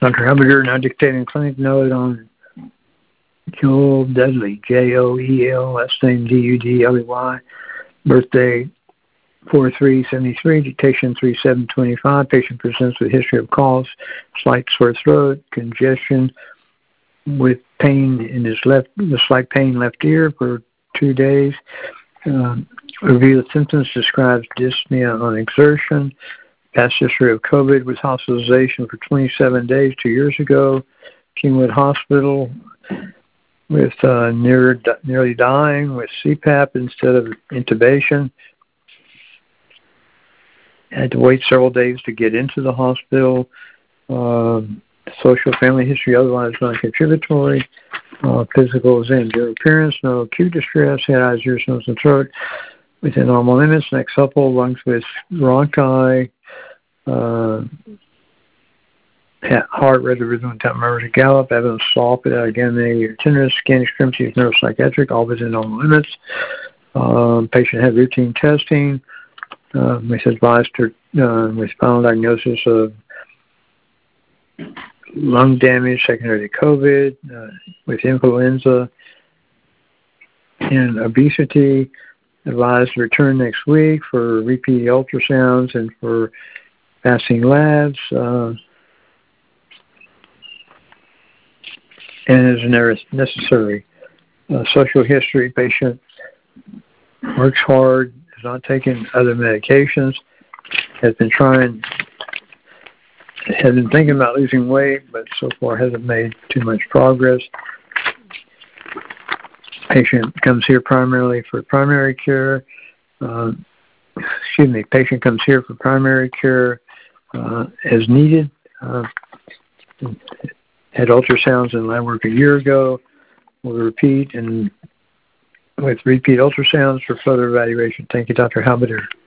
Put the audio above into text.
Dr. Hubbard now dictating clinic note on Joel Dudley, Joel, last name Dudley, birthday 4/3/73, dictation 3/7/25. Patient presents with history of coughs, slight sore throat, congestion with pain in his slight pain left ear for 2 days. Review the symptoms, describes dyspnea on exertion. Past history of COVID with hospitalization for 27 days 2 years ago. Kingwood Hospital with nearly dying with CPAP instead of intubation. Had to wait several days to get into the hospital. Social family history, otherwise non-contributory. Physical exam, zero appearance, no acute distress, head, eyes, ears, nose, and throat within normal limits. Next couple, lungs with bronchi, heart rate, rhythm, and time, memory, gallop, evidence, salt, again, the tinnitus, scan discrepancies, neuropsychiatric, all within normal limits. Patient had routine testing. We advised her with final diagnosis of lung damage secondary to COVID, with influenza and obesity. Advised to return next week for repeat ultrasounds and for fasting labs. And as necessary. Social history, patient works hard, has not taken other medications, has been thinking about losing weight, but so far hasn't made too much progress. Patient comes here primarily for primary care. Patient comes here for primary care as needed. Had ultrasounds and lab work a year ago. We'll repeat and with repeat ultrasounds for further evaluation. Thank you, Dr. Halbeder.